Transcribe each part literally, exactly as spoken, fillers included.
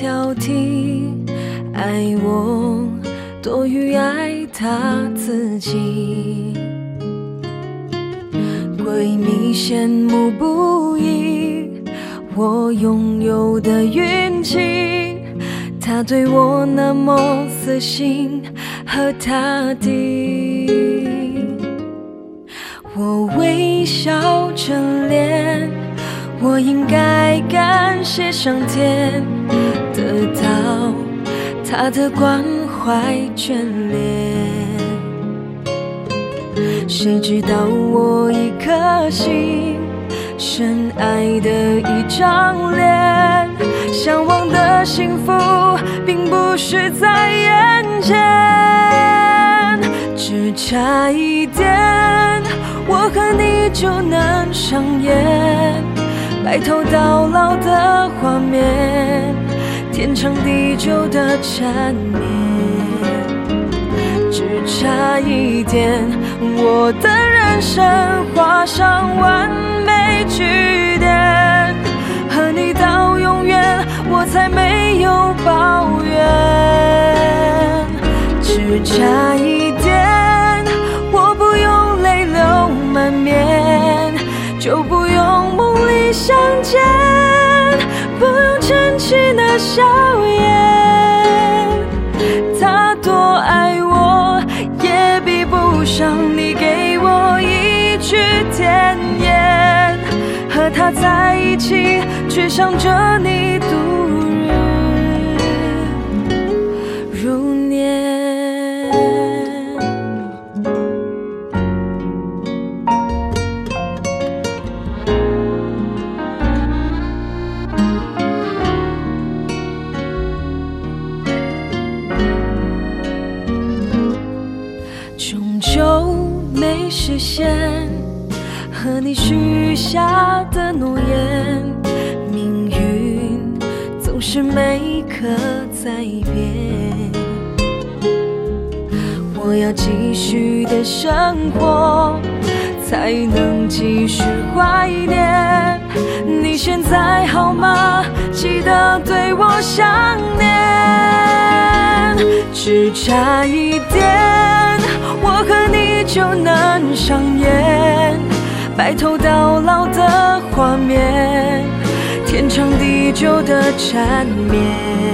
挑剔，爱我多于爱他自己。闺蜜羡慕不已我拥有的运气，她对我那么死心和踏地。我微笑着脸，我应该感谢上天，得到他的关怀眷恋。谁知道我一颗心，深爱的一张脸，向往的幸福并不是在眼前，只差一点，我和你就能上演白头到老的画面，天长地久的缠绵。只差一点，我的人生画上完美句点，和你到永远，我才没有抱怨。只差一点，我不用泪流满面，就不用梦里相见，不用撑起那笑颜。他多爱我，也比不上你给我一句甜言。和他在一起，却想着你度日如年。没实现和你许下的诺言，命运总是没可再变。我要继续的生活，才能继续怀念。你现在好吗？记得对我想念。只差一点，我和你就能上演白头到老的画面，天长地久的缠绵。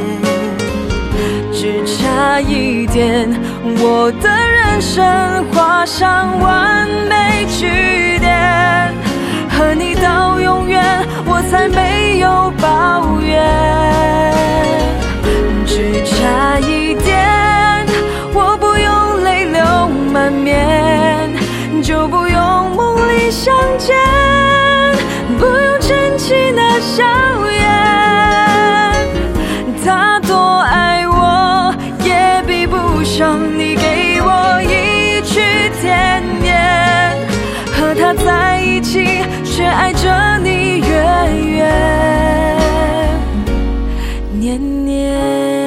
只差一点，我的人生画上完美句点，和你到永远，我才没有抱怨。只差一点，我不用泪流满面，就不用梦里相见，不用撑起那笑颜。他多爱我，也比不上你给我一句甜言。和他在一起，却爱着你月月年年。